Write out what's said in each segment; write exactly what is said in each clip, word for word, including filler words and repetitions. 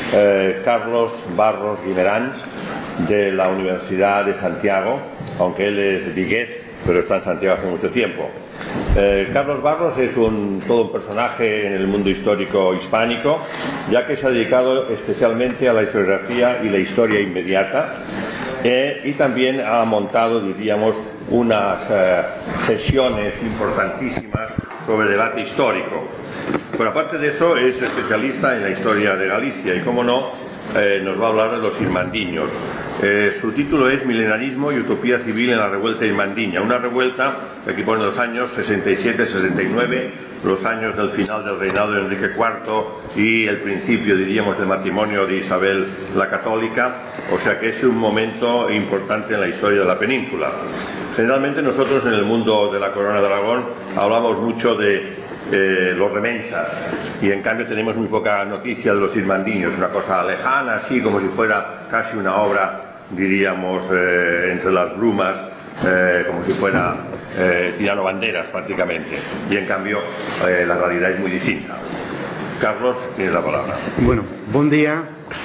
eh, Carlos Barros Guimerans, de la Universidad de Santiago, aunque él es vigués, pero está en Santiago hace mucho tiempo. Eh, Carlos Barros es un, todo un personaje en el mundo histórico hispánico, ya que se ha dedicado especialmente a la historiografía y la historia inmediata, eh, y también ha montado, diríamos, unas eh, sesiones importantísimas sobre debate histórico. Pero aparte de eso, es especialista en la historia de Galicia y, como no, eh, nos va a hablar de los irmandiños. Eh, su título es Milenarismo y Utopía Civil en la Revuelta Irmandiña, una revuelta que aquí pone los años sesenta y siete sesenta y nueve, los años del final del reinado de Enrique cuarto y el principio, diríamos, del matrimonio de Isabel la Católica, o sea que es un momento importante en la historia de la península. Generalmente nosotros en el mundo de la Corona de Aragón hablamos mucho de Eh, los remensas, y en cambio tenemos muy poca noticia de los irmandiños, una cosa lejana, así como si fuera casi una obra, diríamos, eh, entre las brumas, eh, como si fuera eh, tirano banderas prácticamente, y en cambio eh, la realidad es muy distinta. Carlos, tienes la palabra. Bueno, buen día.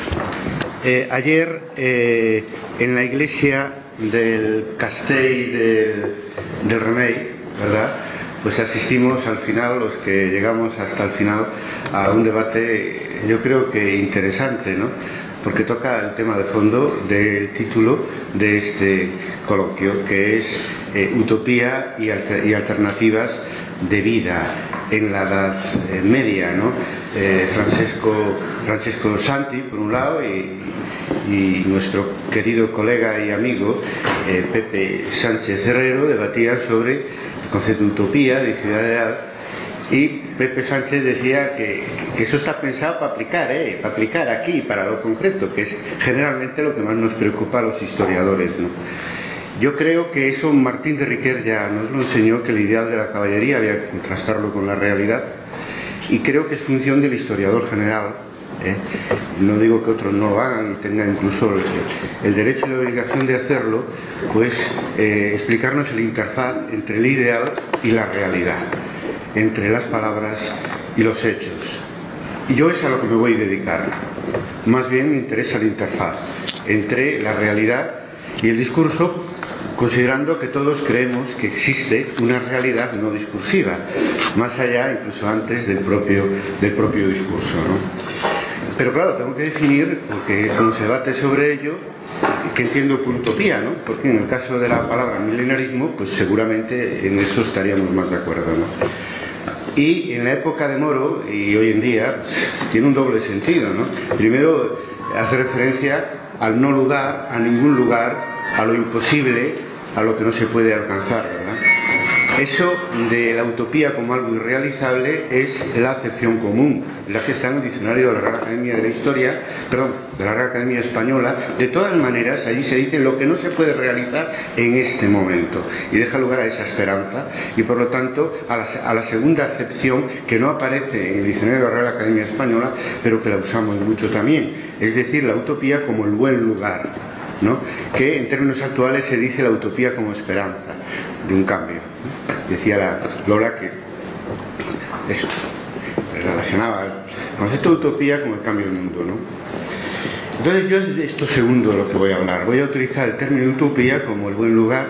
Eh, ayer eh, en la iglesia del Castell del, del Remei, ¿verdad?, pues asistimos al final, los que llegamos hasta el final, a un debate, yo creo que interesante, ¿no?, porque toca el tema de fondo del título de este coloquio, que es eh, Utopía y, alter y alternativas de vida en la Edad eh, Media, ¿no? Eh, Francesco, Francesco Santi, por un lado, y, y nuestro querido colega y amigo eh, Pepe Sánchez Herrero debatían sobre concepto de utopía, de ciudad ideal, y Pepe Sánchez decía que, que eso está pensado para aplicar, ¿eh? para aplicar aquí, para lo concreto, que es generalmente lo que más nos preocupa a los historiadores, ¿no? Yo creo que eso Martín de Riquer ya nos lo enseñó, que el ideal de la caballería había que contrastarlo con la realidad, y creo que es función del historiador general, ¿eh? No digo que otros no lo hagan y tengan incluso el, el derecho y la obligación de hacerlo, pues eh, explicarnos la interfaz entre el ideal y la realidad, entre las palabras y los hechos. Y yo es a lo que me voy a dedicar. Más bien me interesa la interfaz entre la realidad y el discurso, considerando que todos creemos que existe una realidad no discursiva, más allá, incluso antes del propio, del propio discurso, ¿no? Pero claro, tengo que definir, porque cuando se debate sobre ello, que entiendo por utopía, ¿no? Porque en el caso de la palabra milenarismo, pues seguramente en eso estaríamos más de acuerdo, ¿no? Y en la época de Moro, y hoy en día, tiene un doble sentido, ¿no? Primero, hace referencia al no lugar, a ningún lugar, a lo imposible, a lo que no se puede alcanzar, ¿verdad? Eso de la utopía como algo irrealizable es la acepción común, la que está en el diccionario de la Real Academia de la Historia, perdón, de la Real Academia Española. De todas maneras, allí se dice lo que no se puede realizar en este momento, y deja lugar a esa esperanza, y por lo tanto a la, a la segunda acepción, que no aparece en el diccionario de la Real Academia Española, pero que la usamos mucho también, es decir, la utopía como el buen lugar, ¿no?, que en términos actuales se dice la utopía como esperanza de un cambio, ¿no? Decía la Lola que eso relacionaba el concepto de utopía con el cambio del mundo, ¿no? Entonces yo es de esto segundo de lo que voy a hablar. Voy a utilizar el término utopía como el buen lugar,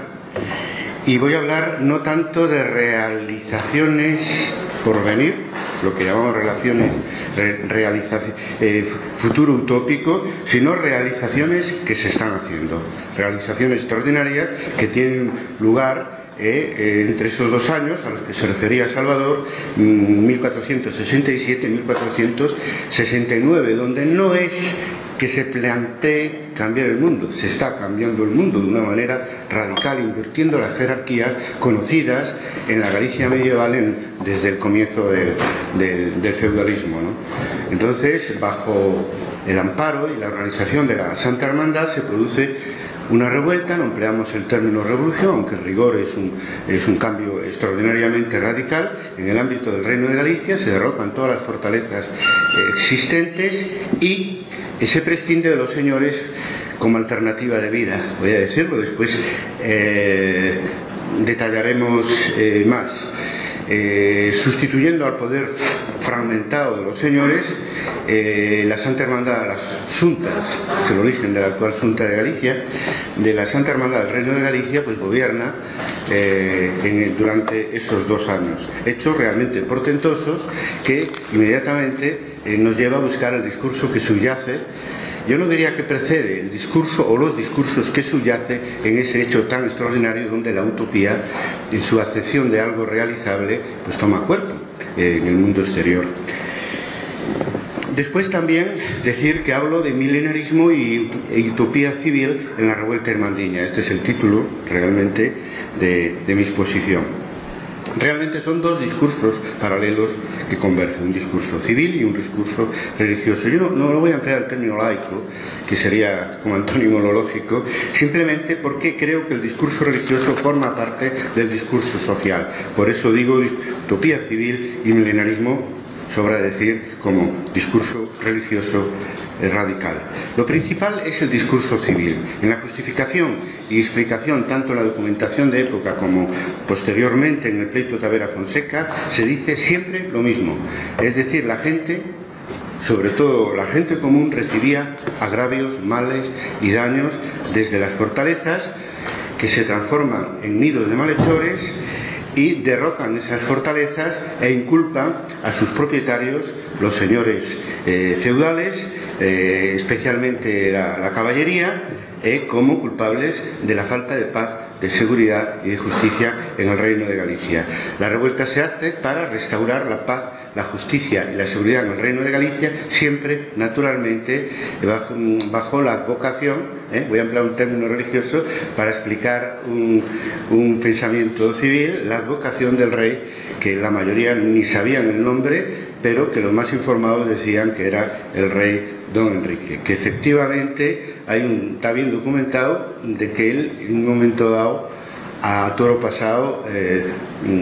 y voy a hablar no tanto de realizaciones por venir, lo que llamamos relaciones, re, realización, eh, futuro utópico, sino realizaciones que se están haciendo, realizaciones extraordinarias que tienen lugar Eh, eh, entre esos dos años a los que se refería Salvador, mil cuatrocientos sesenta y siete y mil cuatrocientos sesenta y nueve, donde no es que se plantee cambiar el mundo, se está cambiando el mundo de una manera radical, invirtiendo las jerarquías conocidas en la Galicia medieval en, desde el comienzo del, del, del feudalismo, ¿no? Entonces, bajo el amparo y la organización de la Santa Hermandad se produce una revuelta. No empleamos el término revolución, aunque en rigor es un, es un cambio extraordinariamente radical. En el ámbito del Reino de Galicia se derrocan todas las fortalezas eh, existentes, y se prescinde de los señores como alternativa de vida. Voy a decirlo, después eh, detallaremos eh, más. Eh, sustituyendo al poder fragmentado de los señores, eh, la Santa Hermandad, las Xuntas, es el origen de la actual Xunta de Galicia, de la Santa Hermandad del Reino de Galicia, pues gobierna eh, en, durante esos dos años. Hechos realmente portentosos que inmediatamente eh, nos lleva a buscar el discurso que subyace. Yo no diría que precede el discurso o los discursos que subyace en ese hecho tan extraordinario donde la utopía, en su acepción de algo realizable, pues toma cuerpo eh, en el mundo exterior. Después también decir que hablo de milenarismo y, e utopía civil en la revuelta hermandiña. Este es el título realmente de, de mi exposición. Realmente son dos discursos paralelos que convergen, un discurso civil y un discurso religioso. Yo no, no voy a emplear el término laico, que sería como antónimo lógico, simplemente porque creo que el discurso religioso forma parte del discurso social. Por eso digo utopía civil y milenarismo, sobra decir, como discurso religioso radical. Lo principal es el discurso civil. En la justificación y explicación, tanto en la documentación de época como posteriormente en el pleito Tavera Fonseca, se dice siempre lo mismo. Es decir, la gente, sobre todo la gente común, recibía agravios, males y daños desde las fortalezas, que se transforman en nidos de malhechores y derrocan esas fortalezas e inculpan a sus propietarios, los señores eh, feudales, eh, especialmente la, la caballería, eh, como culpables de la falta de paz, de seguridad y de justicia en el Reino de Galicia. La revuelta se hace para restaurar la paz, la justicia y la seguridad en el Reino de Galicia, siempre, naturalmente, bajo, bajo la advocación, ¿eh? voy a emplear un término religioso para explicar un, un pensamiento civil, la advocación del rey, que la mayoría ni sabían el nombre, pero que los más informados decían que era el rey Don Enrique, que efectivamente hay un, está bien documentado de que él en un momento dado, a toro pasado, eh,